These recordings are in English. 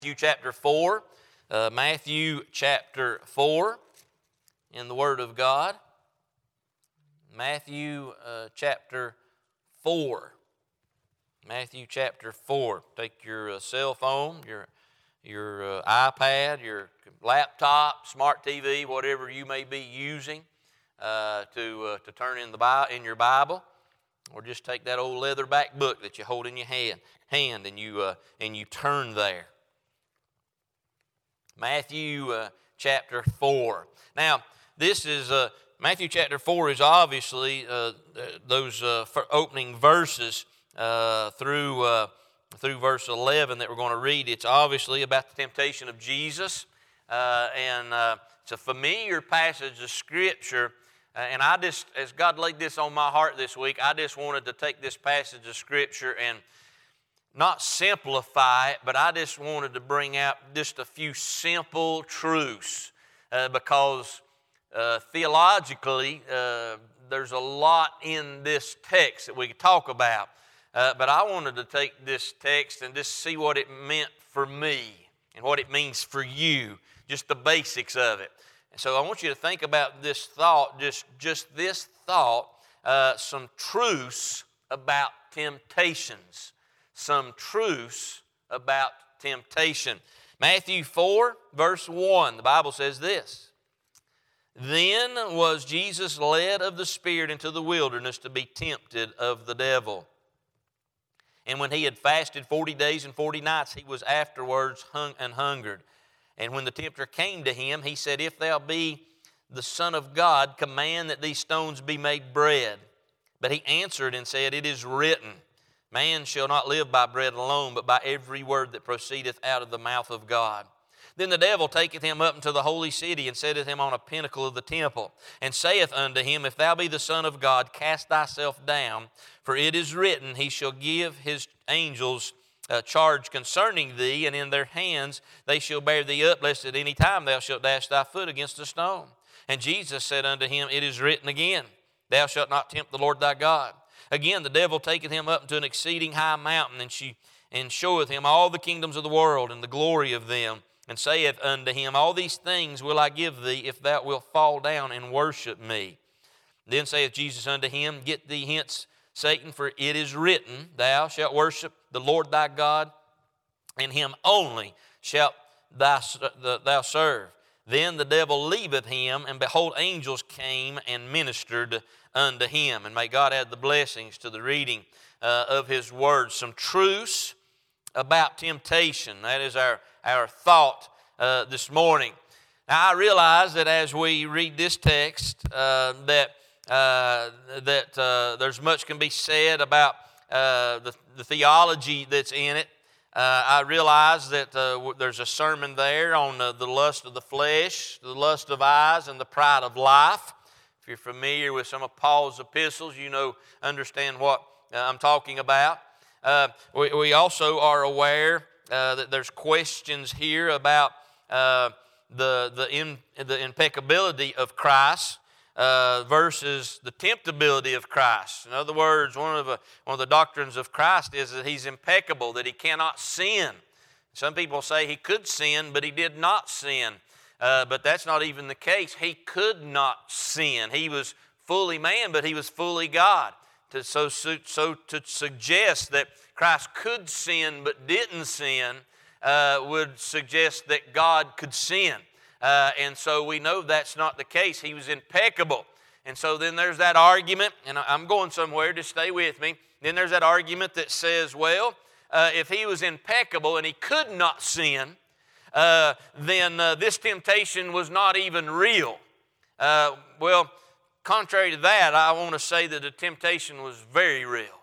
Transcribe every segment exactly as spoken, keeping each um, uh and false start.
Matthew chapter four, uh, Matthew chapter four in the Word of God. Matthew uh, chapter four. Matthew chapter four. Take your uh, cell phone, your your uh, iPad, your laptop, smart T V, whatever you may be using uh, to uh, to turn in the Bi- in your Bible, or just take that old leatherback book that you hold in your hand, hand and you uh, and you turn there. Matthew uh, chapter four. Now, this is uh, Matthew chapter four is obviously uh, those uh, opening verses uh, through uh, through verse eleven that we're going to read. It's obviously about the temptation of Jesus, uh, and uh, it's a familiar passage of Scripture. Uh, and I just, as God laid this on my heart this week, I just wanted to take this passage of Scripture and not simplify it, but I just wanted to bring out just a few simple truths uh, because uh, theologically uh, there's a lot in this text that we could talk about. Uh, but I wanted to take this text and just see what it meant for me and what it means for you, just the basics of it. And so I want you to think about this thought, just, just this thought, uh, some truths about temptations. Some truths about temptation. Matthew four, verse one, the Bible says this: Then was Jesus led of the Spirit into the wilderness to be tempted of the devil. And when he had fasted forty days and forty nights, he was afterwards hung and hungered. And when the tempter came to him, he said, If thou be the Son of God, command that these stones be made bread. But he answered and said, It is written, Man shall not live by bread alone, but by every word that proceedeth out of the mouth of God. Then the devil taketh him up into the holy city, and setteth him on a pinnacle of the temple, and saith unto him, If thou be the Son of God, cast thyself down, for it is written, He shall give his angels uh, charge concerning thee, and in their hands they shall bear thee up, lest at any time thou shalt dash thy foot against a stone. And Jesus said unto him, It is written again, Thou shalt not tempt the Lord thy God. Again, the devil taketh him up into an exceeding high mountain, and she and showeth him all the kingdoms of the world and the glory of them, and saith unto him, All these things will I give thee, if thou wilt fall down and worship me. Then saith Jesus unto him, Get thee hence, Satan, for it is written, Thou shalt worship the Lord thy God, and him only shalt thou, thou serve. Then the devil leaveth him, and behold, angels came and ministered unto him. And may God add the blessings to the reading uh, of His Word. Some truths about temptation. That is our, our thought uh, this morning. Now, I realize that as we read this text, uh, that uh, that uh, there's much can be said about uh, the, the theology that's in it. Uh, I realize that uh, there's a sermon there on uh, the lust of the flesh, the lust of eyes, and the pride of life. If you're familiar with some of Paul's epistles, you know, understand what uh, I'm talking about. Uh, we, we also are aware uh, that there's questions here about uh, the the, in, the impeccability of Christ uh, versus the temptability of Christ. In other words, one of the, one of the doctrines of Christ is that He's impeccable, that He cannot sin. Some people say He could sin, but He did not sin. Uh, but that's not even the case. He could not sin. He was fully man, but He was fully God. To, so, so, so to suggest that Christ could sin but didn't sin uh, would suggest that God could sin. Uh, and so we know that's not the case. He was impeccable. And so then there's that argument, and I'm going somewhere, just stay with me. Then there's that argument that says, well, uh, if He was impeccable and He could not sin, Uh, then uh, this temptation was not even real. Uh, well, contrary to that, I want to say that the temptation was very real.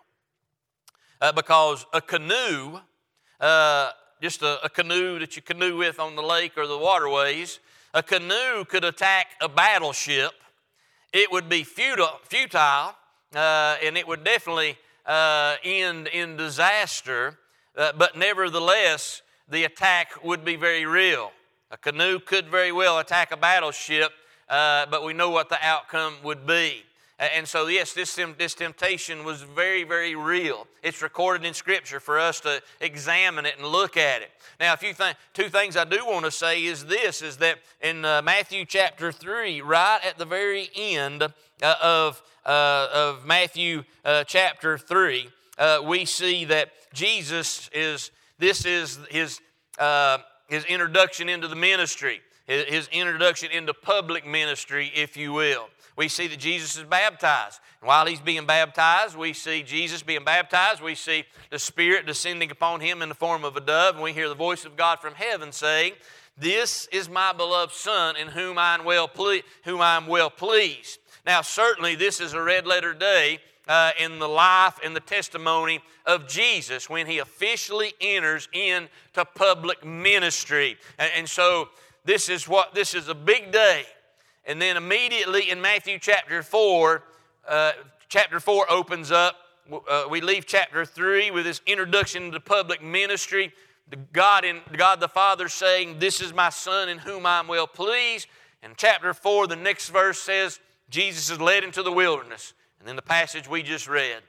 Uh, because a canoe, uh, just a, a canoe that you canoe with on the lake or the waterways, a canoe could attack a battleship. It would be futile, futile uh, and it would definitely uh, end in disaster, uh, but nevertheless, the attack would be very real. A canoe could very well attack a battleship, uh, but we know what the outcome would be. And so, yes, this, this temptation was very, very real. It's recorded in Scripture for us to examine it and look at it. Now, a few th- two things I do want to say is this, is that in uh, Matthew chapter three, right at the very end uh, of, uh, of Matthew uh, chapter three, uh, we see that Jesus is, this is his, uh, his introduction into the ministry, his, his introduction into public ministry, if you will. We see that Jesus is baptized. And while he's being baptized, we see Jesus being baptized. We see the Spirit descending upon him in the form of a dove. And we hear the voice of God from heaven saying, "This is my beloved Son in whom I am well, ple- whom I am well pleased." Now, certainly this is a red letter day uh, in the life and the testimony of Jesus when he officially enters into public ministry. And, and so this is what this is a big day. And then immediately in Matthew chapter four, uh, chapter four opens up. Uh, we leave chapter three with this introduction to public ministry. The God, in, God the Father saying, "This is my Son in whom I am well pleased." And chapter four, the next verse says, Jesus is led into the wilderness. And then the passage we just read.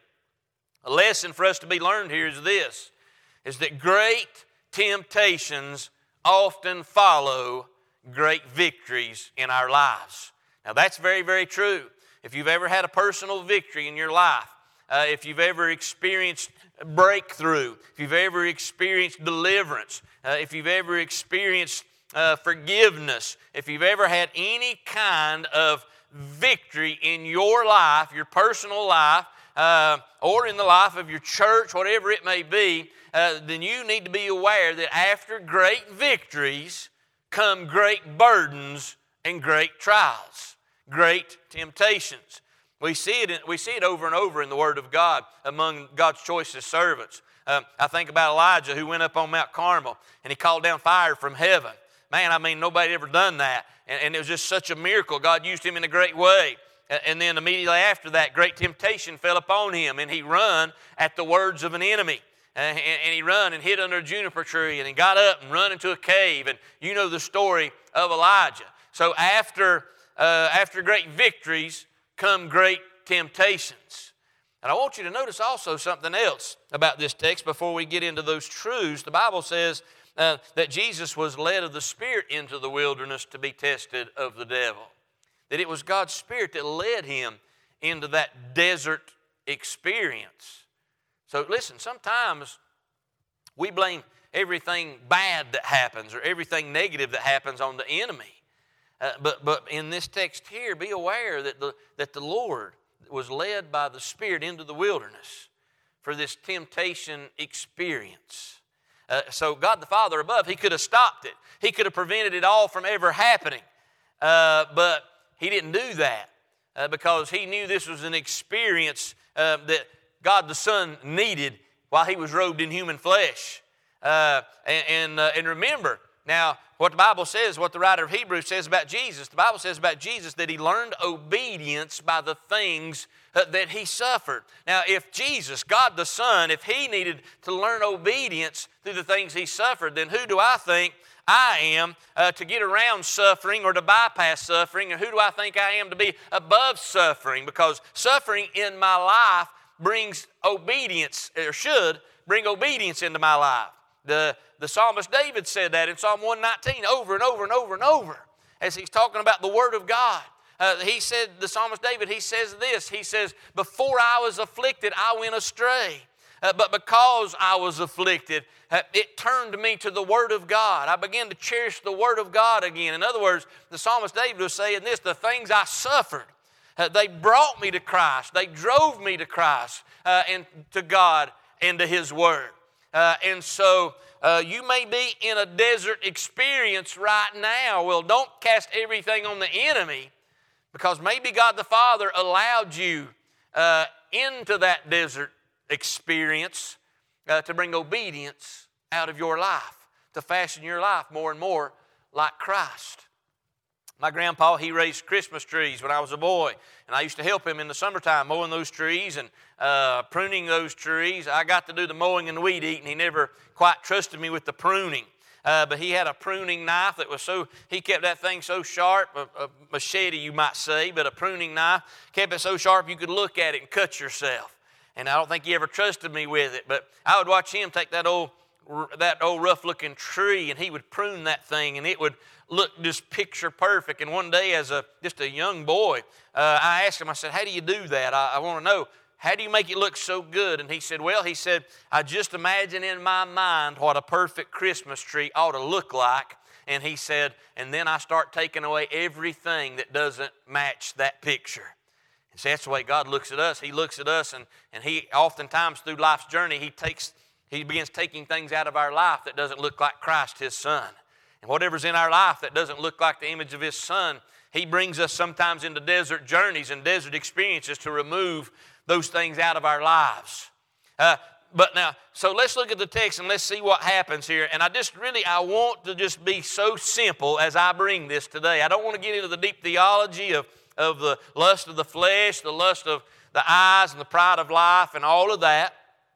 A lesson for us to be learned here is this, is that great temptations often follow great victories in our lives. Now that's very, very true. If you've ever had a personal victory in your life, uh, if you've ever experienced breakthrough, if you've ever experienced deliverance, uh, if you've ever experienced uh, forgiveness, if you've ever had any kind of victory in your life, your personal life, uh, or in the life of your church, whatever it may be, uh, then you need to be aware that after great victories come great burdens and great trials, great temptations. We see it. We see it over and over in the Word of God among God's choicest servants. Um, I think about Elijah, who went up on Mount Carmel and he called down fire from heaven. Man, I mean, nobody ever done that, and, and it was just such a miracle. God used him in a great way. And, and then immediately after that, great temptation fell upon him, and he run at the words of an enemy. And, and he run and hid under a juniper tree, and he got up and run into a cave. And you know the story of Elijah. So after uh, after great victories come great temptations. And I want you to notice also something else about this text before we get into those truths. The Bible says uh, that Jesus was led of the Spirit into the wilderness to be tested of the devil. That it was God's Spirit that led him into that desert experience. So listen, sometimes we blame everything bad that happens or everything negative that happens on the enemy. Uh, but, but in this text here, be aware that the, that the Lord was led by the Spirit into the wilderness for this temptation experience. Uh, so God the Father above, He could have stopped it. He could have prevented it all from ever happening. Uh, but He didn't do that uh, because He knew this was an experience uh, that God the Son needed while He was robed in human flesh. Uh, and, and, uh, and remember, now, what the Bible says, what the writer of Hebrews says about Jesus, the Bible says about Jesus that He learned obedience by the things uh, that He suffered. Now, if Jesus, God the Son, if He needed to learn obedience through the things He suffered, then who do I think I am uh, to get around suffering or to bypass suffering? And who do I think I am to be above suffering? Because suffering in my life brings obedience, or should bring obedience into my life. The, the psalmist David said that in Psalm one nineteen over and over and over and over as he's talking about the Word of God. Uh, he said, the psalmist David, he says this, he says, before I was afflicted, I went astray. Uh, but because I was afflicted, uh, it turned me to the Word of God. I began to cherish the Word of God again. In other words, the psalmist David was saying this, the things I suffered, uh, they brought me to Christ. They drove me to Christ uh, and to God and to His Word. Uh, and so uh, you may be in a desert experience right now. Well, don't cast everything on the enemy, because maybe God the Father allowed you uh, into that desert experience uh, to bring obedience out of your life, to fashion your life more and more like Christ. My grandpa, he raised Christmas trees when I was a boy, and I used to help him in the summertime mowing those trees and uh, pruning those trees. I got to do the mowing and the weed eating. He never quite trusted me with the pruning. Uh, but he had a pruning knife that was so, he kept that thing so sharp, a, a machete you might say, but a pruning knife, kept it so sharp you could look at it and cut yourself. And I don't think he ever trusted me with it, but I would watch him take that old, that old rough-looking tree, and he would prune that thing, and it would look just picture perfect. And one day, as a just a young boy, uh, I asked him, I said, how do you do that? I, I want to know, how do you make it look so good? And he said, well, he said, I just imagine in my mind what a perfect Christmas tree ought to look like. And he said, and then I start taking away everything that doesn't match that picture. And see, that's the way God looks at us. He looks at us, and, and he oftentimes through life's journey, he takes he begins taking things out of our life that doesn't look like Christ, his Son. And whatever's in our life that doesn't look like the image of his Son, he brings us sometimes into desert journeys and desert experiences to remove those things out of our lives. Uh, but now, so let's look at the text and let's see what happens here. And I just really, I want to just be so simple as I bring this today. I don't want to get into the deep theology of, of the lust of the flesh, the lust of the eyes, and the pride of life, and all of that.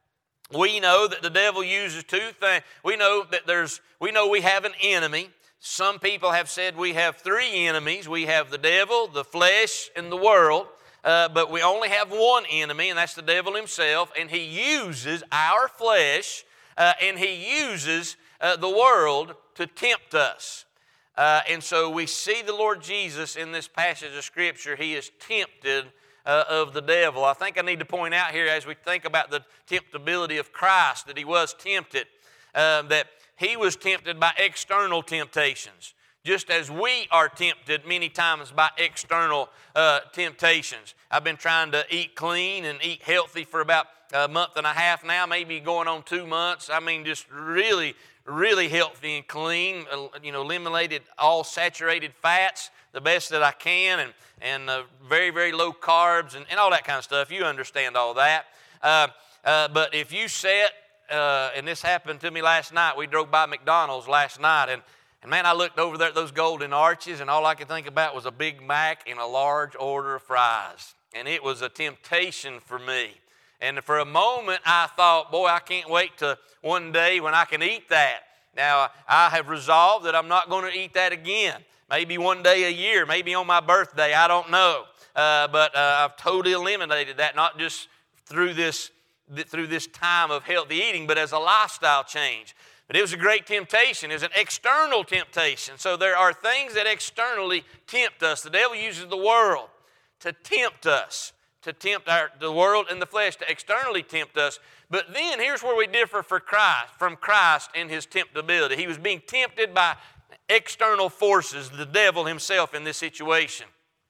We know that the devil uses two things. We know that there's, we know we have an enemy. Some people have said we have three enemies. We have the devil, the flesh, and the world. Uh, but we only have one enemy, and that's the devil himself, and he uses our flesh, uh, and he uses uh, the world to tempt us. Uh, and so we see the Lord Jesus in this passage of Scripture. He is tempted uh, of the devil. I think I need to point out here as we think about the temptability of Christ that he was tempted, uh, that he was tempted by external temptations, just as we are tempted many times by external uh, temptations. I've been trying to eat clean and eat healthy for about a month and a half now, maybe going on two months. I mean, just really, really healthy and clean, uh, you know, eliminated all saturated fats the best that I can, and, and uh, very, very low carbs and, and all that kind of stuff. You understand all that. Uh, uh, but if you sit, uh, and this happened to me last night, we drove by McDonald's last night, and And man, I looked over there at those golden arches, and all I could think about was a Big Mac and a large order of fries. And it was a temptation for me. And for a moment, I thought, boy, I can't wait to one day when I can eat that. Now, I have resolved that I'm not going to eat that again. Maybe one day a year, maybe on my birthday, I don't know. Uh, but uh, I've totally eliminated that, not just through this, through this time of healthy eating, but as a lifestyle change. But it was a great temptation. It was an external temptation. So there are things that externally tempt us. The devil uses the world to tempt us, to tempt our, the world and the flesh to externally tempt us. But then here's where we differ for Christ, from Christ in his temptability. He was being tempted by external forces, the devil himself in this situation.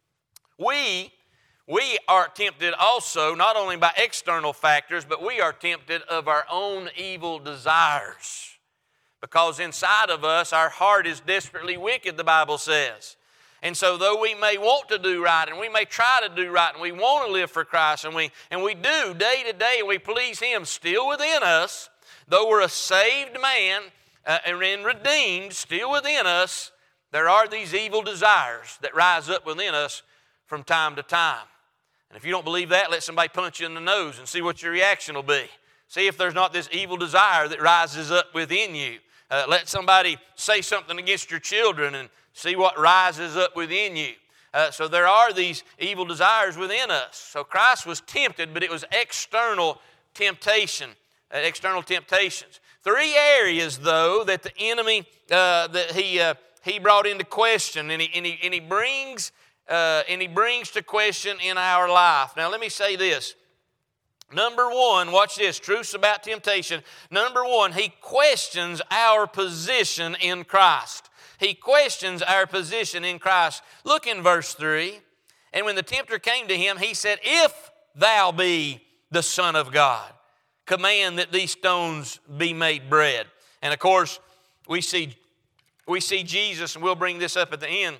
We, we are tempted also not only by external factors, but we are tempted of our own evil desires. Because inside of us, our heart is desperately wicked, the Bible says. And so though we may want to do right, and we may try to do right, and we want to live for Christ, and we, and we do day to day, and we please him, still within us, though we're a saved man uh, and redeemed, still within us, there are these evil desires that rise up within us from time to time. And if you don't believe that, let somebody punch you in the nose and see what your reaction will be. See if there's not this evil desire that rises up within you. Uh, let somebody say something against your children and see what rises up within you. Uh, so there are these evil desires within us. So Christ was tempted, but it was external temptation, uh, external temptations. Three areas, though, that the enemy uh, that he uh, he brought into question, and he and he, and he brings uh, and he brings to question in our life. Now, let me say this. Number one, watch this, truths about temptation. Number one, he questions our position in Christ. He questions our position in Christ. Look in verse three. And when the tempter came to him, he said, if thou be the Son of God, command that these stones be made bread. And of course, we see, we see Jesus, and we'll bring this up at the end.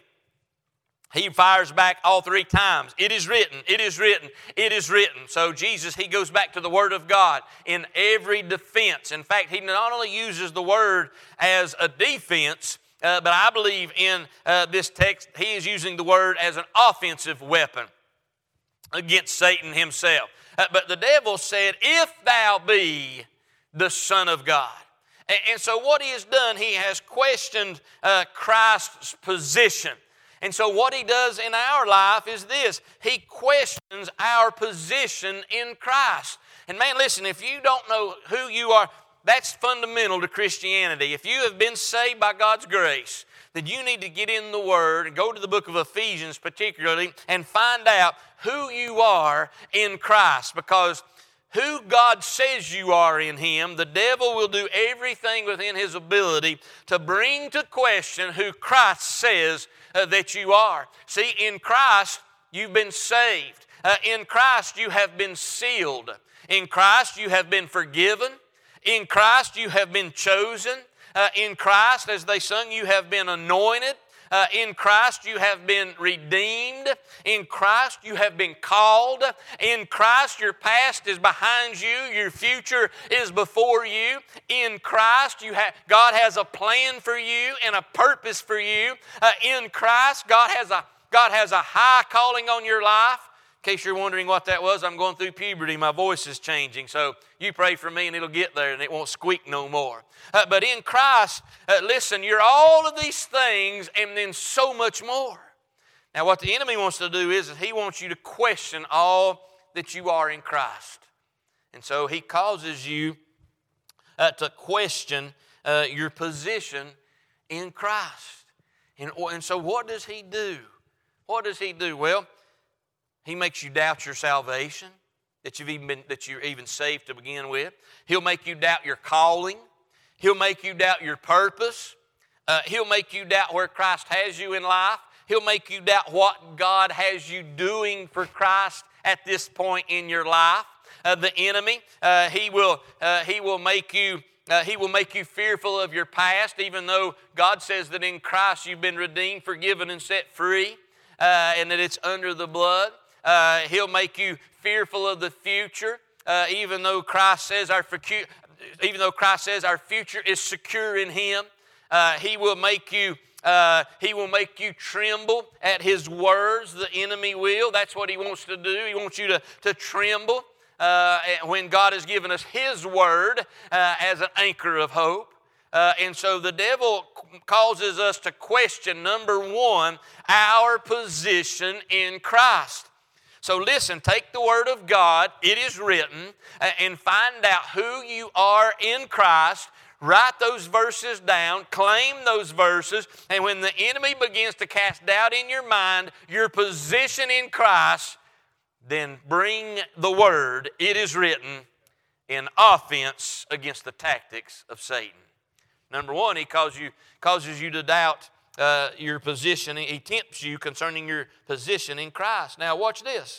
He fires back all three times. It is written, it is written, it is written. So Jesus, he goes back to the Word of God in every defense. In fact, he not only uses the Word as a defense, uh, but I believe in uh, this text, he is using the Word as an offensive weapon against Satan himself. Uh, but the devil said, if thou be the Son of God. And, and so what he has done, he has questioned uh, Christ's position. And so what he does in our life is this. He questions our position in Christ. And man, listen, if you don't know who you are, that's fundamental to Christianity. If you have been saved by God's grace, then you need to get in the Word and go to the book of Ephesians particularly and find out who you are in Christ. Because who God says you are in Him, the devil will do everything within his ability to bring to question who Christ says uh, that you are. See, in Christ, you've been saved. Uh, in Christ, you have been sealed. In Christ, you have been forgiven. In Christ, you have been chosen. Uh, in Christ, as they sung, you have been anointed. Uh, in Christ, you have been redeemed. In Christ, you have been called. In Christ, your past is behind you. Your future is before you. In Christ, you have, God has a plan for you and a purpose for you. Uh, in Christ, God has a God has a high calling on your life. In case you're wondering what that was, I'm going through puberty. My voice is changing. So you pray for me and it'll get there and it won't squeak no more. Uh, but in Christ, uh, listen, you're all of these things and then so much more. Now what the enemy wants to do is he wants you to question all that you are in Christ. And so he causes you uh, to question uh, your position in Christ. And, and so what does he do? What does he do? Well, he makes you doubt your salvation, that you've even been, that you're even saved to begin with. He'll make you doubt your calling. He'll make you doubt your purpose. Uh, he'll make you doubt where Christ has you in life. He'll make you doubt what God has you doing for Christ at this point in your life. Uh, the enemy, uh, he will uh, he will make you uh, he will make you fearful of your past, even though God says that in Christ you've been redeemed, forgiven, and set free, uh, and that it's under the blood. Uh, he'll make you fearful of the future, uh, even though Christ says our even though Christ says our future is secure in Him. Uh, he will make you uh, He will make you tremble at His words. The enemy will. That's what he wants to do. He wants you to to tremble uh, when God has given us His word uh, as an anchor of hope. Uh, and so the devil causes us to question, number one, our position in Christ. So listen, take the Word of God, it is written, and find out who you are in Christ. Write those verses down, claim those verses, and when the enemy begins to cast doubt in your mind, your position in Christ, then bring the Word, it is written, in offense against the tactics of Satan. Number one, he causes you, causes you to doubt Uh, your position. He tempts you concerning your position in Christ. Now watch this.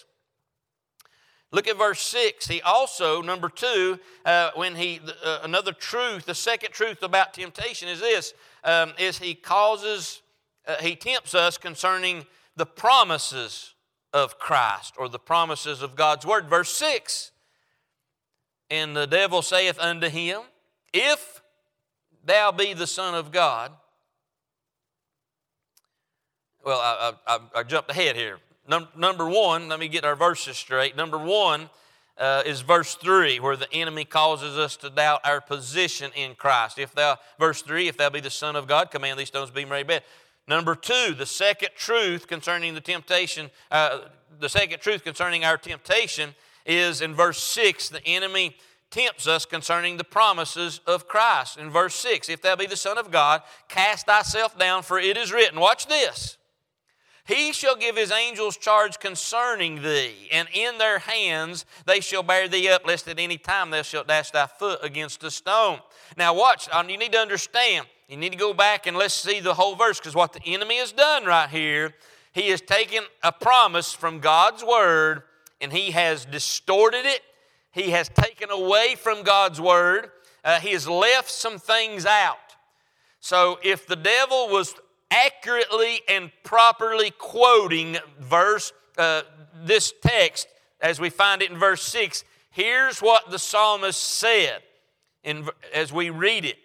Look at verse six. He also, number two, uh, when he uh, another truth, the second truth about temptation is this: um, is he causes, uh, he tempts us concerning the promises of Christ or the promises of God's word. Verse six. And the devil saith unto him, if thou be the Son of God. Well, I, I, I jumped ahead here. Num- number one, let me get our verses straight. Number one uh, is verse three, where the enemy causes us to doubt our position in Christ. If thou, verse three, if thou be the Son of God, command these stones to be made bread. Number two, the second truth concerning the temptation, uh, the second truth concerning our temptation is in verse six. The enemy tempts us concerning the promises of Christ. In verse six, if thou be the Son of God, cast thyself down, for it is written. Watch this. He shall give his angels charge concerning thee, and in their hands they shall bear thee up, lest at any time thou shalt dash thy foot against a stone. Now watch, you need to understand, you need to go back and let's see the whole verse, because what the enemy has done right here, he has taken a promise from God's word, and he has distorted it. He has taken away from God's word. Uh, he has left some things out. So if the devil was accurately and properly quoting verse uh, this text as we find it in verse six, here's what the psalmist said in, as we read it.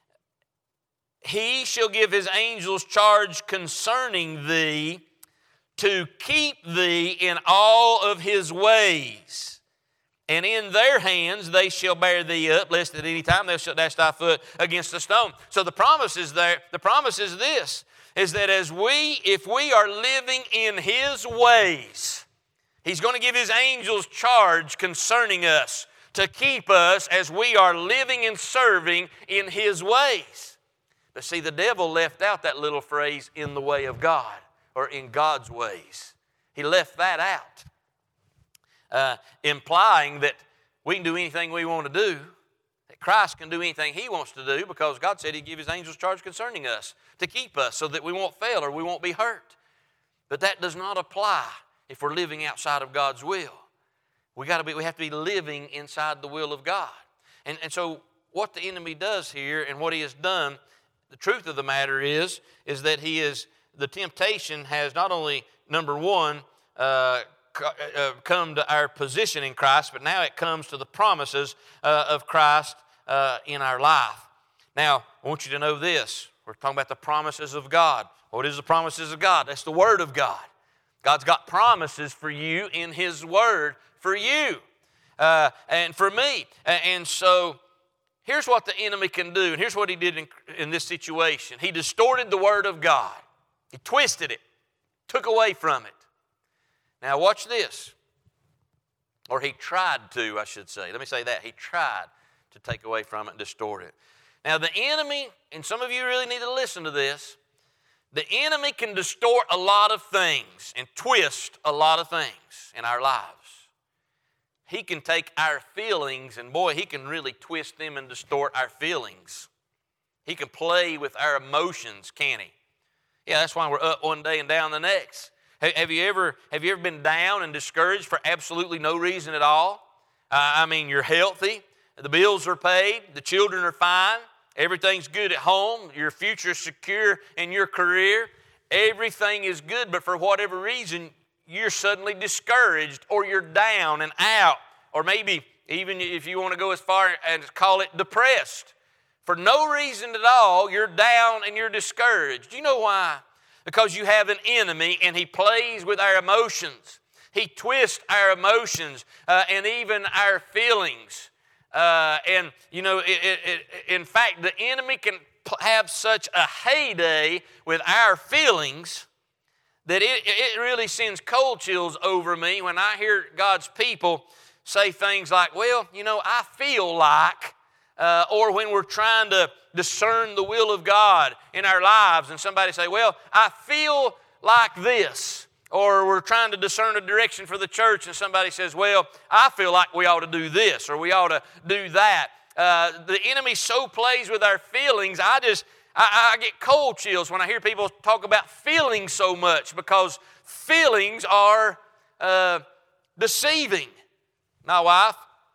He shall give his angels charge concerning thee to keep thee in all of his ways. and in their hands they shall bear thee up, lest at any time thou shalt dash thy foot against a stone. So the promise is there. The promise is this, is that as we, if we are living in His ways, He's going to give His angels charge concerning us to keep us as we are living and serving in His ways. But see, the devil left out that little phrase, in the way of God, or in God's ways. He left that out, uh, implying that we can do anything we want to do, that Christ can do anything He wants to do, because God said He'd give His angels charge concerning us to keep us so that we won't fail or we won't be hurt. But that does not apply if we're living outside of God's will. We got to be. We have to be living inside the will of God. And, and so what the enemy does here and what he has done, the truth of the matter is, is that he is, the temptation has not only, number one, uh, uh, come to our position in Christ, but now it comes to the promises uh, of Christ uh, in our life. Now, I want you to know this. We're talking about the promises of God. What is the promises of God? That's the Word of God. God's got promises for you in His Word for you uh, and for me. And so here's what the enemy can do, and here's what he did in, in this situation. He distorted the Word of God. He twisted it, took away from it. Now watch this. Or he tried to, I should say. Let me say that. He tried to take away from it and distort it. Now the enemy, and some of you really need to listen to this, the enemy can distort a lot of things and twist a lot of things in our lives. He can take our feelings, and boy, he can really twist them and distort our feelings. He can play with our emotions, can he? Yeah, that's why we're up one day and down the next. Have you ever, have you ever been down and discouraged for absolutely no reason at all? Uh, I mean, you're healthy, the bills are paid, the children are fine, everything's good at home, your future's secure in your career, everything is good, but for whatever reason, you're suddenly discouraged, or you're down and out, or maybe even if you want to go as far as call it depressed. For no reason at all, you're down and you're discouraged. You know why? Because you have an enemy, and he plays with our emotions. He twists our emotions uh, and even our feelings. Uh, and, you know, it, it, it, in fact, the enemy can have such a heyday with our feelings that it, it really sends cold chills over me when I hear God's people say things like, well, you know, I feel like, uh, or when we're trying to discern the will of God in our lives, and somebody say, well, I feel like this, or we're trying to discern a direction for the church, and somebody says, well, I feel like we ought to do this, or we ought to do that. Uh, the enemy so plays with our feelings, I just... I, I get cold chills when I hear people talk about feelings so much, because feelings are uh, deceiving. My wife,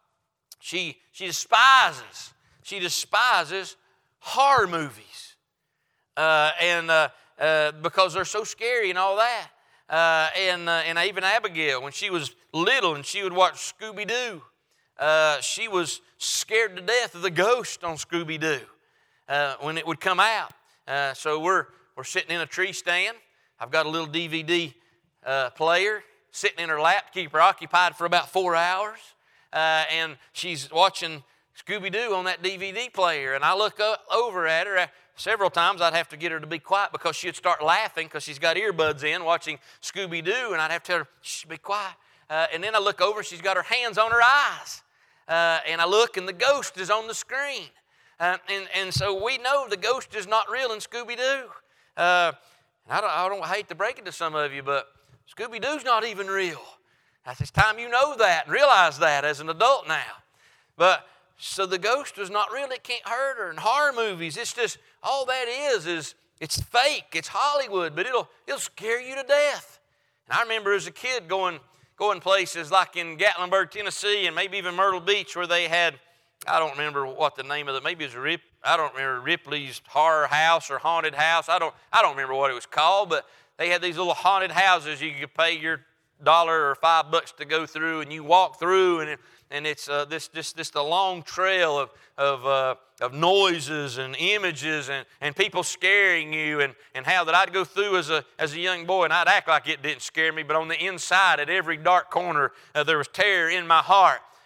she she despises, she despises horror movies, uh, and uh, uh, because they're so scary and all that. Uh, and uh, and even Abigail, when she was little and she would watch Scooby-Doo, uh, she was scared to death of the ghost on Scooby-Doo. Uh, when it would come out. Uh, so we're we're sitting in a tree stand. I've got a little D V D uh, player sitting in her lap to keep her occupied for about four hours. Uh, and she's watching Scooby-Doo on that D V D player. And I look up, over at her. Several times I'd have to get her to be quiet, because she'd start laughing because she's got earbuds in watching Scooby-Doo. And I'd have to tell her, shh, be quiet. Uh, and then I look over, she's got her hands on her eyes. Uh, and I look, and the ghost is on the screen. Uh, and, and so we know the ghost is not real in Scooby-Doo. Uh, I, don't, I don't hate to break it to some of you, but Scooby-Doo's not even real. It's time you know that and realize that as an adult now. But so the ghost is not real. It can't hurt her. In horror movies, it's just, all that is, is it's fake. It's Hollywood, but it'll, it'll scare you to death. And I remember as a kid going, going places like in Gatlinburg, Tennessee, and maybe even Myrtle Beach, where they had, I don't remember what the name of it. Maybe it was Rip. I don't remember Ripley's Horror House or Haunted House. I don't. I don't remember what it was called. But they had these little haunted houses. You could pay your dollar or five bucks to go through, and you walk through, and it, and it's uh, this just this a long trail of of uh, of noises and images and, and people scaring you, and, and how that I'd go through as a as a young boy, and I'd act like it didn't scare me, but on the inside, at every dark corner, uh, there was terror in my heart.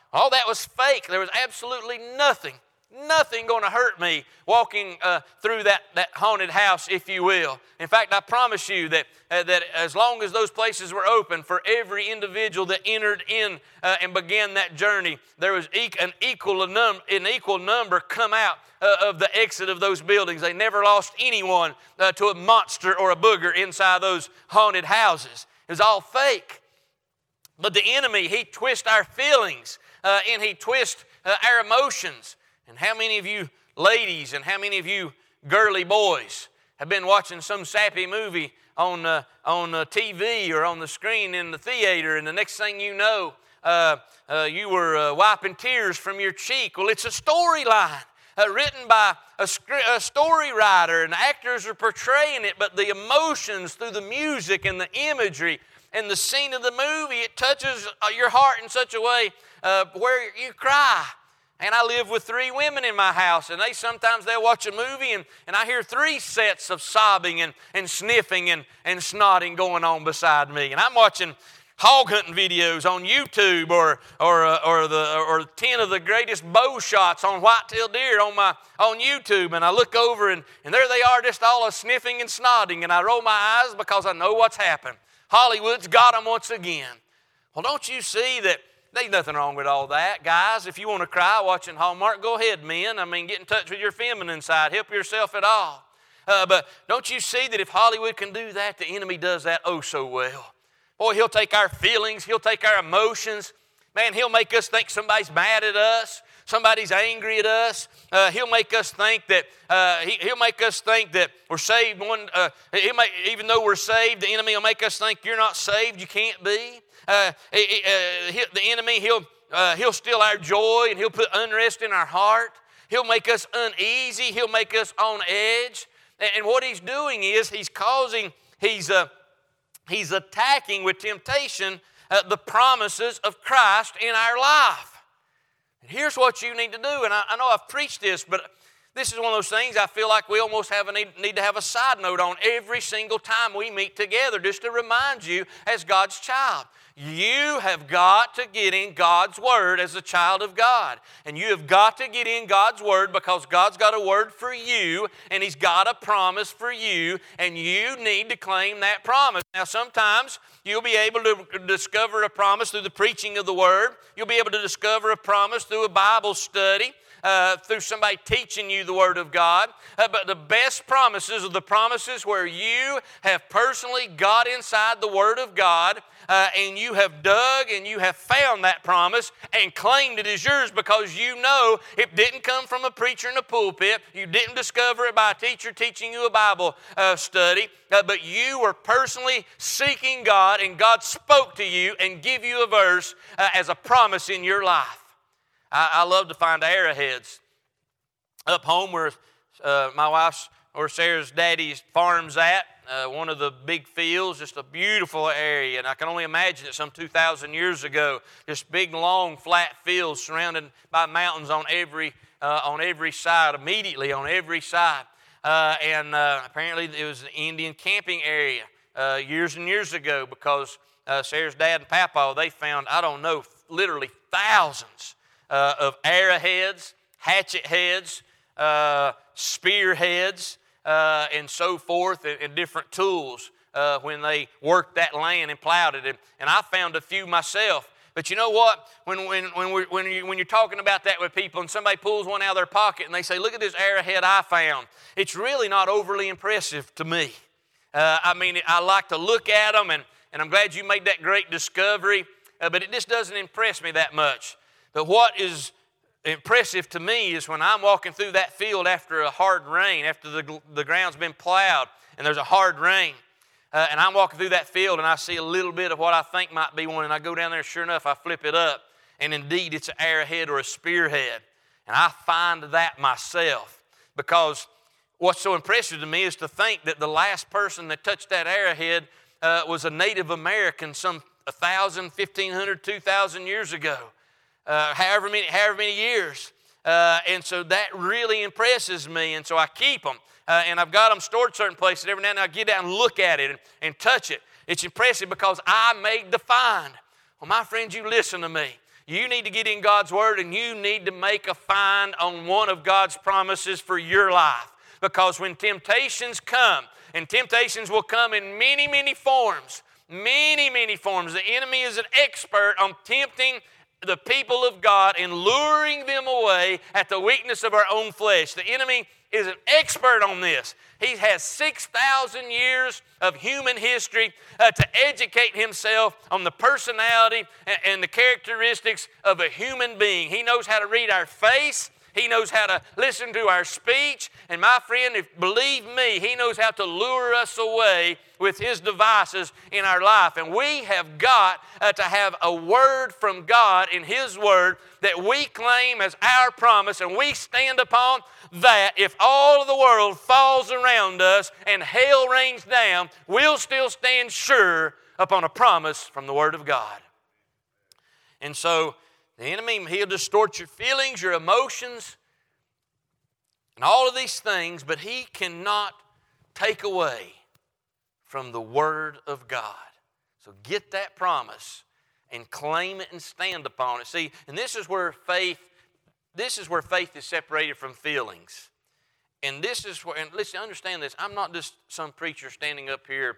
All that was fake. There was absolutely nothing, nothing going to hurt me walking uh, through that, that haunted house, if you will. In fact, I promise you that, uh, that as long as those places were open for every individual that entered in uh, and began that journey, there was e- an, equal num- an equal number come out uh, of the exit of those buildings. They never lost anyone uh, to a monster or a booger inside those haunted houses. It was all fake. But the enemy, he twists our feelings uh, and he twists uh, our emotions. And how many of you ladies and how many of you girly boys have been watching some sappy movie on uh, on uh, T V or on the screen in the theater, and the next thing you know, uh, uh, you were uh, wiping tears from your cheek? Well, it's a storyline uh, written by a, sc- a story writer, and actors are portraying it, but the emotions through the music and the imagery and the scene of the movie, it touches your heart in such a way uh, where you cry. And I live with three women in my house, and they sometimes they'll watch a movie, and, and I hear three sets of sobbing and, and sniffing and, and snotting going on beside me. And I'm watching hog hunting videos on YouTube, or or uh, or the or ten of the greatest bow shots on whitetail deer on my on YouTube, and I look over, and, and there they are, just all a sniffing and snotting, and I roll my eyes because I know what's happened. Hollywood's got them once again. Well, don't you see that? There's nothing wrong with all that. Guys, if you want to cry watching Hallmark, go ahead, men. I mean, get in touch with your feminine side. Help yourself at all. Uh, but don't you see that if Hollywood can do that, the enemy does that oh so well. Boy, he'll take our feelings. He'll take our emotions. Man, he'll make us think somebody's mad at us. Somebody's angry at us. Uh, he'll make us think that uh, he, he'll make us think that we're saved. One, uh, he'll make, even though we're saved, the enemy will make us think you're not saved. You can't be. Uh, he, uh, he, the enemy, he'll uh, he'll steal our joy, and he'll put unrest in our heart. He'll make us uneasy. He'll make us on edge. And, and what he's doing is he's causing, he's uh, he's attacking with temptation uh, the promises of Christ in our life. And here's what you need to do. And I, I know I've preached this, but this is one of those things I feel like we almost have a need, need to have a side note on every single time we meet together, just to remind you as God's child. You have got to get in God's Word as a child of God. And you have got to get in God's Word because God's got a word for you, and He's got a promise for you, and you need to claim that promise. Now, sometimes you'll be able to discover a promise through the preaching of the Word. You'll be able to discover a promise through a Bible study. Uh, through somebody teaching you the Word of God. Uh, but the best promises are the promises where you have personally got inside the Word of God uh, and you have dug and you have found that promise and claimed it as yours, because you know it didn't come from a preacher in a pulpit. You didn't discover it by a teacher teaching you a Bible uh, study, uh, but you were personally seeking God, and God spoke to you and give you a verse uh, as a promise in your life. I, I love to find arrowheads. Up home where uh, my wife's or Sarah's daddy's farm's at, uh, one of the big fields, just a beautiful area. And I can only imagine it some two thousand years ago. Just big, long, flat fields surrounded by mountains on every, uh, on every side, immediately on every side. Uh, and uh, apparently it was an Indian camping area uh, years and years ago, because uh, Sarah's dad and Papa, they found, I don't know, literally thousands Uh, of arrowheads, hatchet heads, uh, spear heads, uh, and so forth, and, and different tools uh, when they worked that land and plowed it. And, and I found a few myself. But you know what? When, when, when, we're, when, you, when you're talking about that with people and somebody pulls one out of their pocket and they say, look at this arrowhead I found, it's really not overly impressive to me. Uh, I mean, I like to look at them, and, and I'm glad you made that great discovery, uh, but it just doesn't impress me that much. But what is impressive to me is when I'm walking through that field after a hard rain, after the, the ground's been plowed and there's a hard rain, uh, and I'm walking through that field and I see a little bit of what I think might be one, and I go down there, sure enough, I flip it up, and indeed it's an arrowhead or a spearhead. And I find that myself, because what's so impressive to me is to think that the last person that touched that arrowhead uh, was a Native American some one thousand, fifteen hundred, two thousand years ago. Uh, however many, however many years. Uh, and so that really impresses me, and so I keep them. Uh, and I've got them stored certain places. Every now and then I get out and look at it and, and touch it. It's impressive because I made the find. Well, my friends, you listen to me. You need to get in God's Word and you need to make a find on one of God's promises for your life. Because when temptations come, and temptations will come in many, many forms, many, many forms. The enemy is an expert on tempting the people of God and luring them away at the weakness of our own flesh. The enemy is an expert on this. He has six thousand years of human history uh, to educate himself on the personality and, and the characteristics of a human being. He knows how to read our face. He knows how to listen to our speech. And my friend, if believe me, he knows how to lure us away with his devices in our life. And we have got uh, to have a word from God in his word that we claim as our promise, and we stand upon that. If all of the world falls around us and hell rains down, we'll still stand sure upon a promise from the word of God. And so the enemy, he'll distort your feelings, your emotions, and all of these things, but he cannot take away from the Word of God. So get that promise and claim it and stand upon it. See, and this is where faith, this is where faith is separated from feelings. And this is where, and listen, understand this, I'm not just some preacher standing up here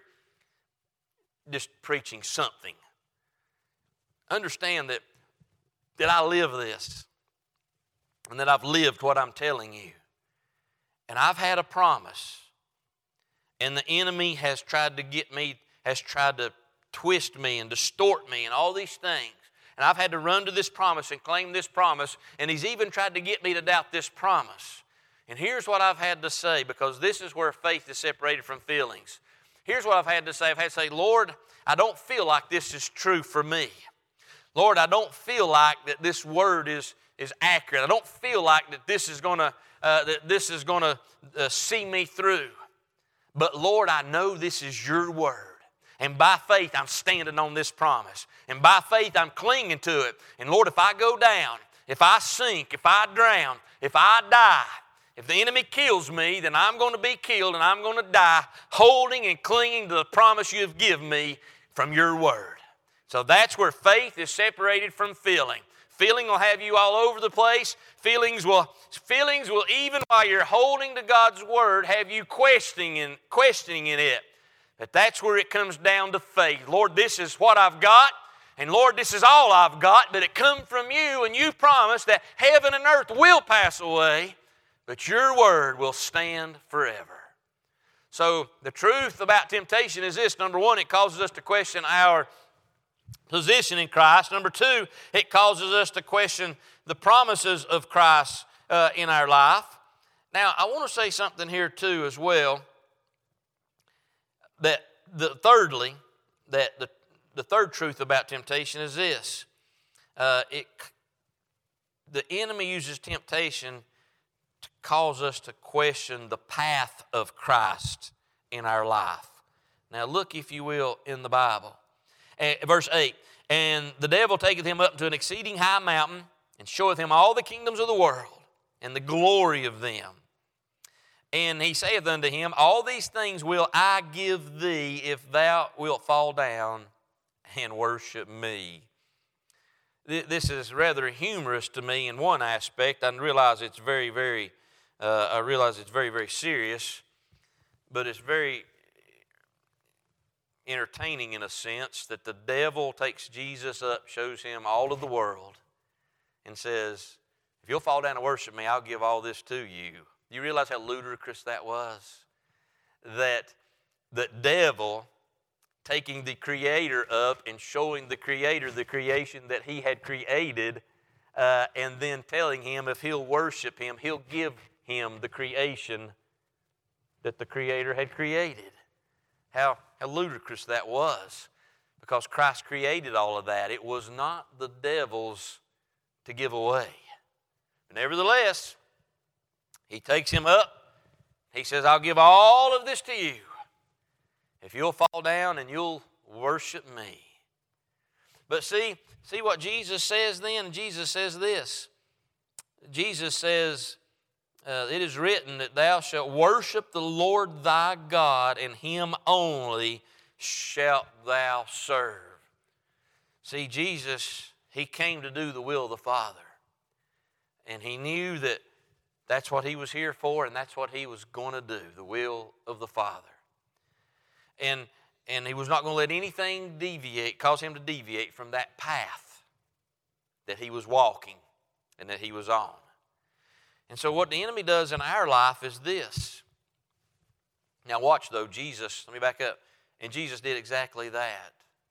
just preaching something. Understand that that I live this and that I've lived what I'm telling you. And I've had a promise, and the enemy has tried to get me, has tried to twist me and distort me and all these things. And I've had to run to this promise and claim this promise, and he's even tried to get me to doubt this promise. And here's what I've had to say, because this is where faith is separated from feelings. Here's what I've had to say. I've had to say, Lord, I don't feel like this is true for me. Lord, I don't feel like that this word is, is accurate. I don't feel like that this is going to uh, that this is going to uh, see me through. But Lord, I know this is your word. And by faith, I'm standing on this promise. And by faith, I'm clinging to it. And Lord, if I go down, if I sink, if I drown, if I die, if the enemy kills me, then I'm going to be killed and I'm going to die holding and clinging to the promise you have given me from your word. So that's where faith is separated from feeling. Feeling will have you all over the place. Feelings will, feelings will even while you're holding to God's word, have you questioning in, questioning in it. But that's where it comes down to faith. Lord, this is what I've got. And Lord, this is all I've got. But it comes from you, and you promised that heaven and earth will pass away, but your word will stand forever. So the truth about temptation is this. Number one, it causes us to question our position in Christ. Number two, it causes us to question the promises of Christ uh, in our life. Now, I want to say something here too as well. That the thirdly, that the, the third truth about temptation is this. Uh, it, the enemy uses temptation to cause us to question the path of Christ in our life. Now look, if you will, in the Bible. Uh, verse eight, and the devil taketh him up to an exceeding high mountain, and showeth him all the kingdoms of the world, and the glory of them. And he saith unto him, all these things will I give thee, if thou wilt fall down and worship me. This is rather humorous to me in one aspect. I realize it's very, very, uh, I realize it's very, very serious, but it's very entertaining in a sense that the devil takes Jesus up, shows him all of the world, and says, if you'll fall down and worship me, I'll give all this to you. You realize how ludicrous that was? That the devil taking the Creator up and showing the Creator the creation that he had created, uh, and then telling him if he'll worship him, he'll give him the creation that the Creator had created. How, how ludicrous that was, because Christ created all of that. It was not the devil's to give away. But nevertheless, he takes him up. He says, I'll give all of this to you if you'll fall down and you'll worship me. But see, see what Jesus says then? Jesus says this. Jesus says, Uh, it is written that thou shalt worship the Lord thy God, and him only shalt thou serve. See, Jesus, he came to do the will of the Father. And he knew that that's what he was here for, and that's what he was going to do, the will of the Father. And, and he was not going to let anything deviate, cause him to deviate from that path that he was walking and that he was on. And so what the enemy does in our life is this. Now watch though, Jesus, let me back up. And Jesus did exactly that.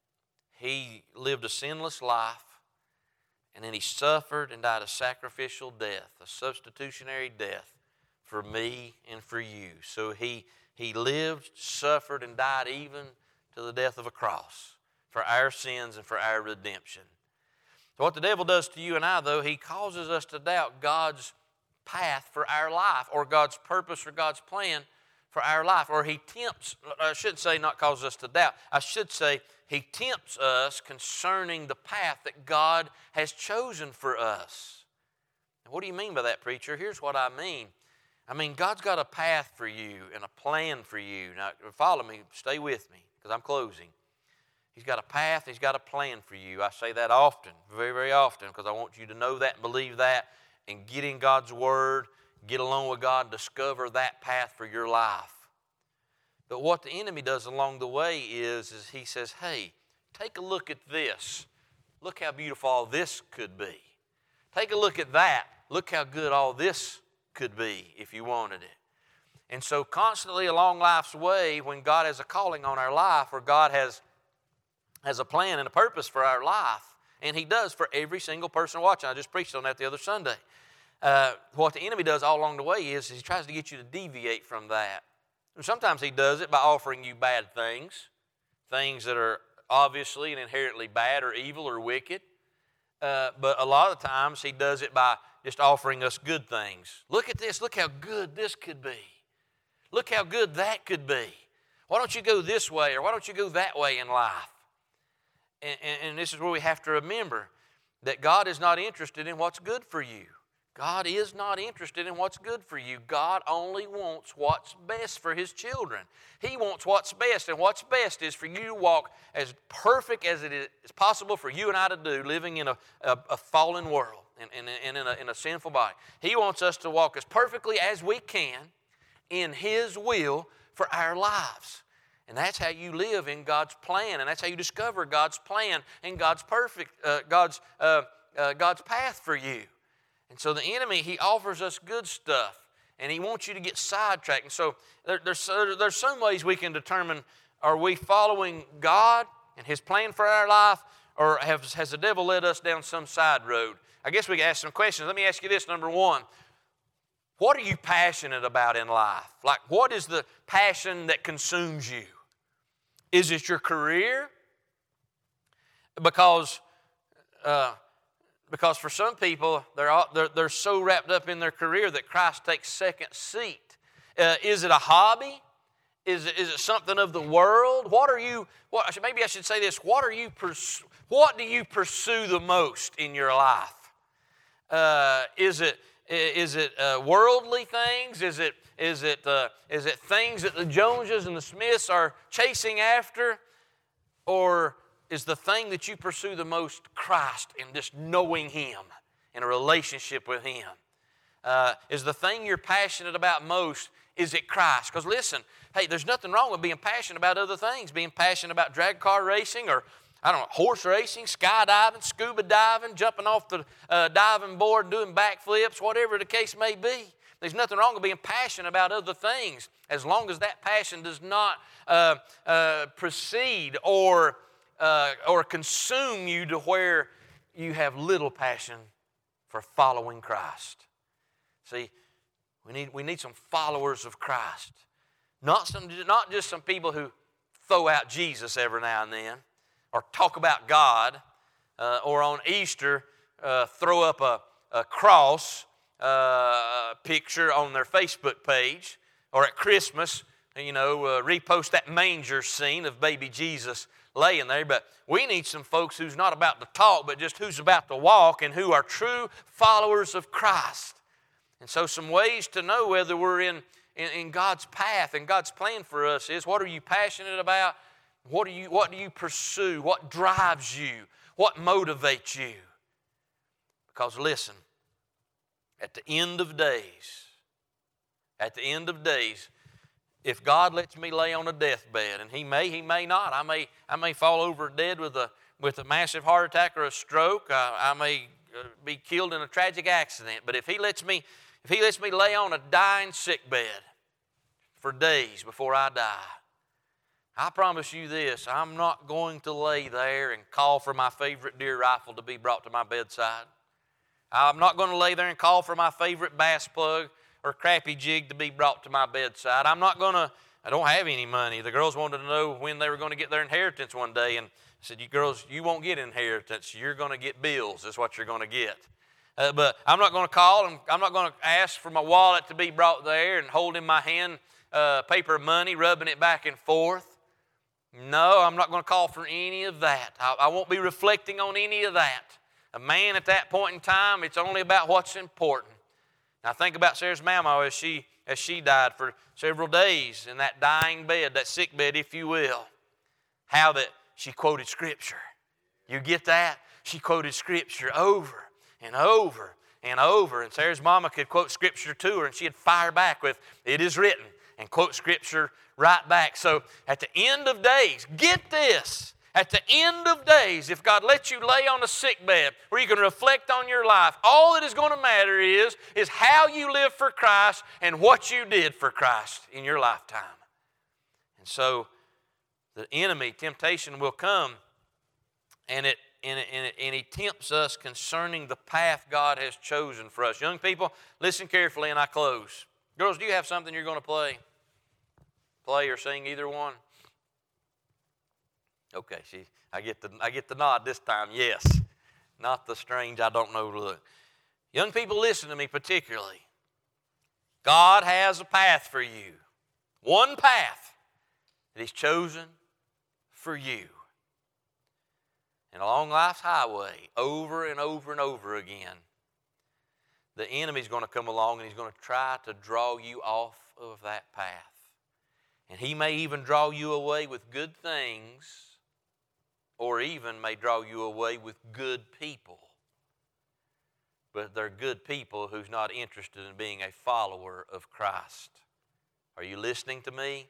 He lived a sinless life, and then he suffered and died a sacrificial death, a substitutionary death for me and for you. So he, he lived, suffered, and died even to the death of a cross for our sins and for our redemption. So what the devil does to you and I, though, he causes us to doubt God's path for our life, or God's purpose or God's plan for our life. Or he tempts, I should say not causes us to doubt, I should say he tempts us concerning the path that God has chosen for us. Now, what do you mean by that, preacher? Here's what I mean. I mean, God's got a path for you and a plan for you. Now, follow me, stay with me, because I'm closing. He's got a path, He's got a plan for you. I say that often, very, very often, because I want you to know that and believe that, and get in God's Word, get along with God, discover that path for your life. But what the enemy does along the way is, is he says, hey, take a look at this. Look how beautiful all this could be. Take a look at that. Look how good all this could be if you wanted it. And so constantly along life's way, when God has a calling on our life, or God has, has a plan and a purpose for our life, and He does for every single person watching. I just preached on that the other Sunday. Uh, what the enemy does all along the way is, is he tries to get you to deviate from that. And sometimes he does it by offering you bad things, things that are obviously and inherently bad or evil or wicked. Uh, but a lot of times he does it by just offering us good things. Look at this. Look how good this could be. Look how good that could be. Why don't you go this way, or why don't you go that way in life? And, and, and this is where we have to remember that God is not interested in what's good for you. God is not interested in what's good for you. God only wants what's best for His children. He wants what's best, and what's best is for you to walk as perfect as it is possible for you and I to do, living in a, a, a fallen world and, and, and in, a, in a sinful body. He wants us to walk as perfectly as we can in His will for our lives. And that's how you live in God's plan, and that's how you discover God's plan and God's perfect, uh, God's uh, uh, God's path for you. And so the enemy, he offers us good stuff, and he wants you to get sidetracked. And so there, there's, there's some ways we can determine, are we following God and His plan for our life, or have, has the devil led us down some side road? I guess we can ask some questions. Let me ask you this. Number one, what are you passionate about in life? Like, what is the passion that consumes you? Is it your career? Because... Uh, Because for some people, they're, all, they're, they're so wrapped up in their career that Christ takes second seat. Uh, is it a hobby? Is it, is it something of the world? What are you, what, maybe I should say this, what are you, pers- what do you pursue the most in your life? Uh, is it, is it uh, worldly things? Is it, is, it, uh, is it things that the Joneses and the Smiths are chasing after? Or is the thing that you pursue the most Christ and just knowing Him and a relationship with Him? Uh, is the thing you're passionate about most, is it Christ? Because listen, hey, there's nothing wrong with being passionate about other things, being passionate about drag car racing, or, I don't know, horse racing, skydiving, scuba diving, jumping off the uh, diving board, doing backflips, whatever the case may be. There's nothing wrong with being passionate about other things, as long as that passion does not uh, uh, proceed or Uh, or consume you to where you have little passion for following Christ. See, we need, we need some followers of Christ. Not, some, not just some people who throw out Jesus every now and then, or talk about God, uh, or on Easter uh, throw up a, a cross uh, picture on their Facebook page, or at Christmas, you know, uh, repost that manger scene of baby Jesus laying there. But we need some folks who's not about to talk, but just who's about to walk, and who are true followers of Christ. And so some ways to know whether we're in, in, in God's path and God's plan for us is, what are you passionate about? What do you, what do you pursue? What drives you? What motivates you? Because listen, at the end of days, at the end of days, if God lets me lay on a deathbed, and He may, He may not, I may, I may fall over dead with a with a massive heart attack or a stroke. I, I may be killed in a tragic accident. But if He lets me, if He lets me lay on a dying sick bed for days before I die, I promise you this: I'm not going to lay there and call for my favorite deer rifle to be brought to my bedside. I'm not going to lay there and call for my favorite bass plug or crappie jig to be brought to my bedside. I'm not going to, I don't have any money. The girls wanted to know when they were going to get their inheritance one day, and I said, you girls, you won't get inheritance. You're going to get bills. That's what you're going to get. Uh, but I'm not going to call, and I'm not going to ask for my wallet to be brought there and hold in my hand uh, paper money, rubbing it back and forth. No, I'm not going to call for any of that. I, I won't be reflecting on any of that. A man at that point in time, it's only about what's important. Now think about Sarah's mama as she as she died for several days in that dying bed, that sick bed, if you will. How that she quoted Scripture. You get that? She quoted Scripture over and over and over. And Sarah's mama could quote Scripture to her, and she'd fire back with, "It is written," and quote Scripture right back. So at the end of days, get this. At the end of days, if God lets you lay on a sick bed where you can reflect on your life, all that is going to matter is, is how you live for Christ and what you did for Christ in your lifetime. And so the enemy, temptation will come, and it, and, it, and, it, and he tempts us concerning the path God has chosen for us. Young people, listen carefully and I close. Girls, do you have something you're going to play? Play or sing, either one? Okay, she, I get the I get the nod this time. Yes, not the strange I don't know look. Young people, listen to me particularly. God has a path for you, one path that He's chosen for you. And along life's highway, over and over and over again, the enemy's going to come along and he's going to try to draw you off of that path. And he may even draw you away with good things, or even may draw you away with good people. But they're good people who's not interested in being a follower of Christ. Are you listening to me?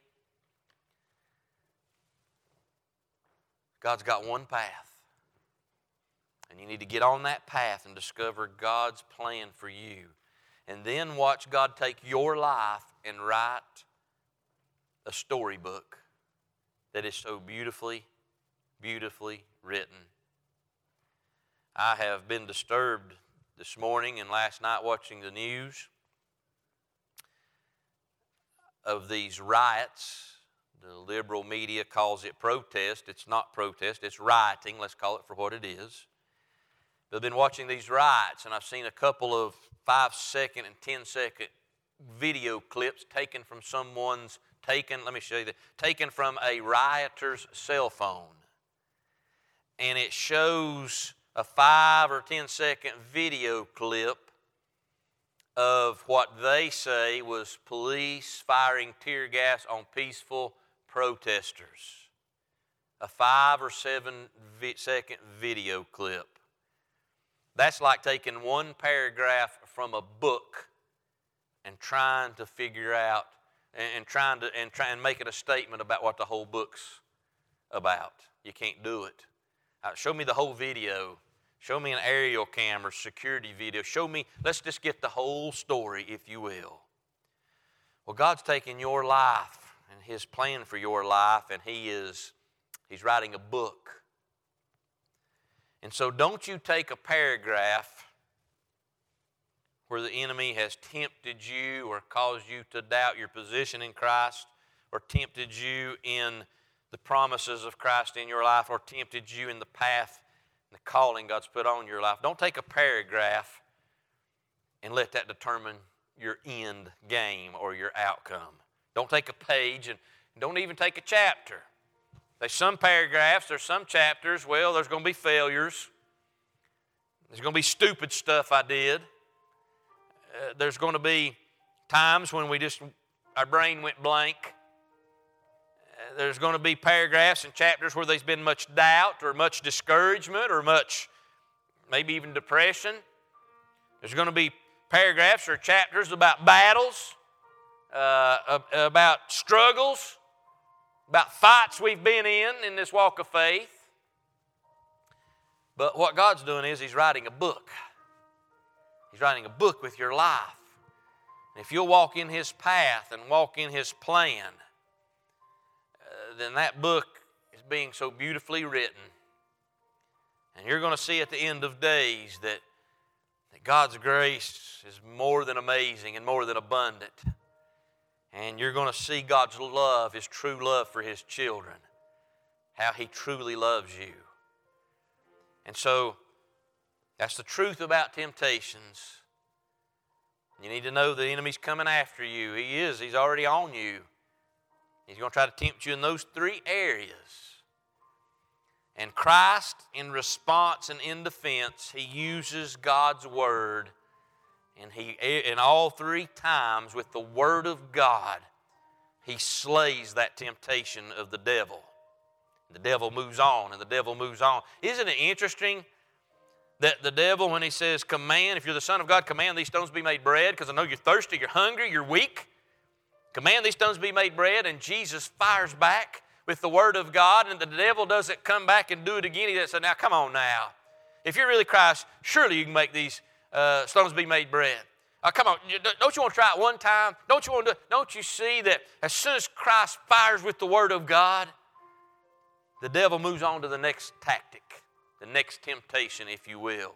God's got one path. And you need to get on that path and discover God's plan for you. And then watch God take your life and write a storybook that is so beautifully beautifully written. I have been disturbed this morning and last night watching the news of these riots. The liberal media calls it protest. It's not protest, it's rioting. Let's call it for what it is. I've been watching these riots, and I've seen a couple of five-second and ten-second video clips taken from someone's, taken, let me show you that, taken from a rioter's cell phone. And it shows a five or ten second video clip of what they say was police firing tear gas on peaceful protesters. A five or seven second video clip. That's like taking one paragraph from a book and trying to figure out and trying to and try and make it a statement about what the whole book's about. You can't do it. Uh, show me the whole video. Show me an aerial camera, security video. Show me, let's just get the whole story, if you will. Well, God's taking your life and His plan for your life, and He is, He's writing a book. And so don't you take a paragraph where the enemy has tempted you or caused you to doubt your position in Christ, or tempted you in the promises of Christ in your life, or tempted you in the path and the calling God's put on your life. Don't take a paragraph and let that determine your end game or your outcome. Don't take a page, and don't even take a chapter. There's some paragraphs, there's some chapters, well, there's going to be failures. There's going to be stupid stuff I did. Uh, there's going to be times when we just, our brain went blank. There's going to be paragraphs and chapters where there's been much doubt or much discouragement or much, maybe even depression. There's going to be paragraphs or chapters about battles, uh, about struggles, about fights we've been in in this walk of faith. But what God's doing is He's writing a book. He's writing a book with your life. And if you'll walk in His path and walk in His plan, uh, then that book is being so beautifully written. And you're going to see at the end of days that, that God's grace is more than amazing and more than abundant. And you're going to see God's love, His true love for His children, how He truly loves you. And so, that's the truth about temptations. You need to know the enemy's coming after you. He is. He's already on you. He's going to try to tempt you in those three areas. And Christ, in response and in defense, He uses God's Word. And He, in all three times, with the Word of God, He slays that temptation of the devil. The devil moves on, and the devil moves on. Isn't it interesting that the devil, when he says, command, if you're the Son of God, command these stones to be made bread, because I know you're thirsty, you're hungry, you're weak. Command these stones to be made bread, and Jesus fires back with the Word of God, and the devil doesn't come back and do it again. He doesn't say, now come on now. If you're really Christ, surely you can make these uh, stones be made bread. Oh, come on, don't you want to try it one time? Don't you want to? Don't you see that as soon as Christ fires with the Word of God, the devil moves on to the next tactic, the next temptation, if you will.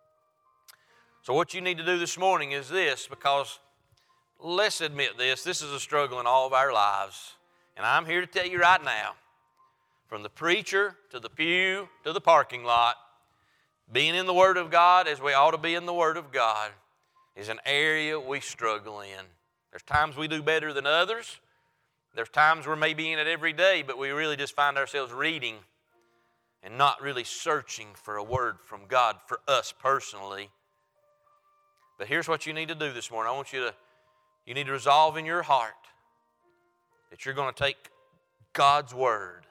So what you need to do this morning is this, because let's admit this, this is a struggle in all of our lives. And I'm here to tell you right now, from the preacher to the pew to the parking lot, being in the Word of God as we ought to be in the Word of God is an area we struggle in. There's times we do better than others. There's times we're maybe in it every day, but we really just find ourselves reading and not really searching for a word from God for us personally. But here's what you need to do this morning. I want you to, you need to resolve in your heart that you're going to take God's Word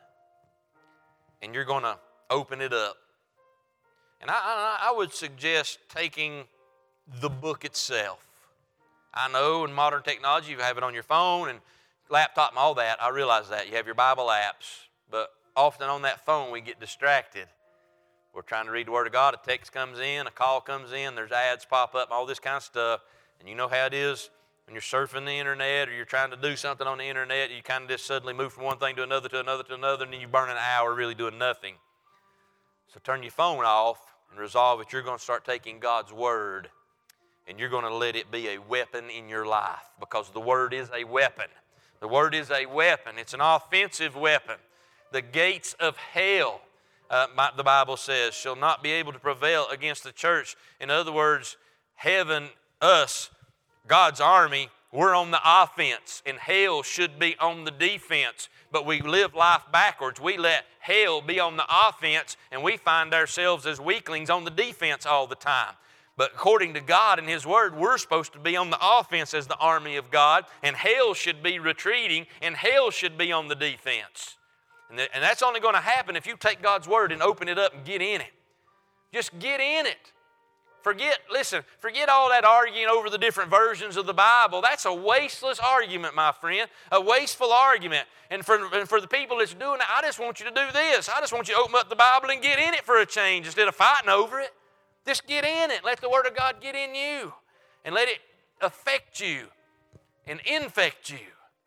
and you're going to open it up. And I, I, I would suggest taking the book itself. I know in modern technology you have it on your phone and laptop and all that. I realize that. You have your Bible apps. But often on that phone we get distracted. We're trying to read the Word of God. A text comes in, a call comes in, there's ads pop up, all this kind of stuff. And you know how it is when you're surfing the internet or you're trying to do something on the internet, you kind of just suddenly move from one thing to another to another to another, and then you burn an hour really doing nothing. So turn your phone off and resolve that you're going to start taking God's Word and you're going to let it be a weapon in your life, because the Word is a weapon. The Word is a weapon. It's an offensive weapon. The gates of hell, uh, my, the Bible says, shall not be able to prevail against the church. In other words, heaven, us, God's army, we're on the offense, and hell should be on the defense. But we live life backwards. We let hell be on the offense, and we find ourselves as weaklings on the defense all the time. But according to God and His Word, we're supposed to be on the offense as the army of God, and hell should be retreating, and hell should be on the defense. And, th- and that's only going to happen if you take God's Word and open it up and get in it. Just get in it. Forget, listen, forget all that arguing over the different versions of the Bible. That's a wasteless argument, my friend, a wasteful argument. And for, and for the people that's doing it, I just want you to do this. I just want you to open up the Bible and get in it for a change instead of fighting over it. Just get in it. Let the Word of God get in you and let it affect you and infect you.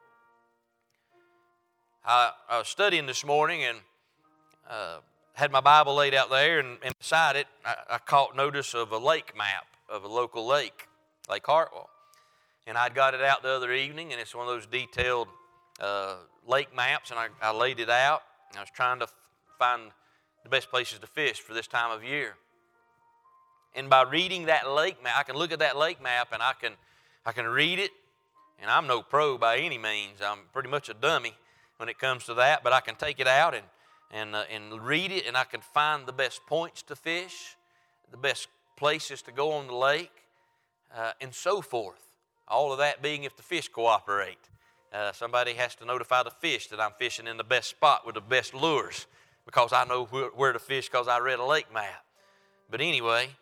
I, I was studying this morning and uh, had my Bible laid out there, and, and beside it, I, I caught notice of a lake map of a local lake, Lake Hartwell. And I'd got it out the other evening, and it's one of those detailed uh, lake maps, and I, I laid it out, and I was trying to f- find the best places to fish for this time of year. And by reading that lake map, I can look at that lake map, and I can, I can read it, and I'm no pro by any means. I'm pretty much a dummy when it comes to that, but I can take it out and and uh, and read it, and I can find the best points to fish, the best places to go on the lake, uh, and so forth. All of that being if the fish cooperate. Uh, somebody has to notify the fish that I'm fishing in the best spot with the best lures, because I know where, where to fish because I read a lake map. But anyway,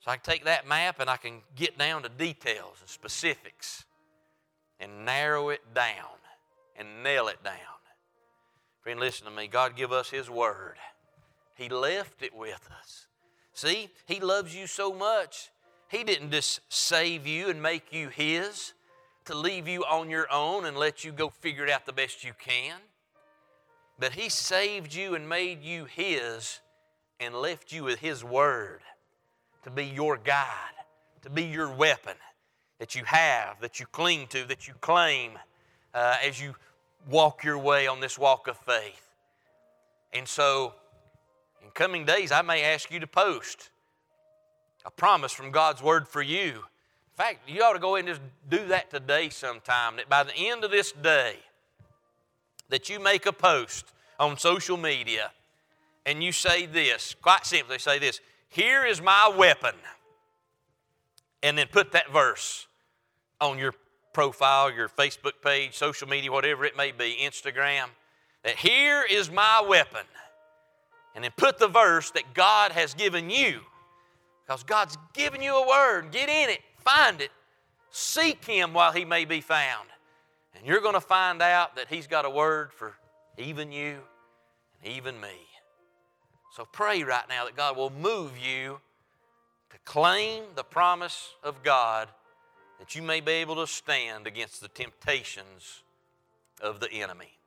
So I can take that map and I can get down to details and specifics and narrow it down and nail it down. Friend, listen to me. God give us His Word. He left it with us. See, He loves you so much. He didn't just save you and make you His to leave you on your own and let you go figure it out the best you can. But He saved you and made you His and left you with His Word to be your guide, to be your weapon that you have, that you cling to, that you claim uh, as you walk your way on this walk of faith. And so, in coming days, I may ask you to post a promise from God's Word for you. In fact, you ought to go ahead and just do that today sometime, that by the end of this day, that you make a post on social media and you say this, quite simply say this, here is my weapon. And then put that verse on your profile, your Facebook page, social media, whatever it may be, Instagram, that here is my weapon. And then put the verse that God has given you. Because God's given you a word. Get in it. Find it. Seek Him while He may be found. And you're going to find out that He's got a word for even you and even me. So pray right now that God will move you to claim the promise of God, that you may be able to stand against the temptations of the enemy.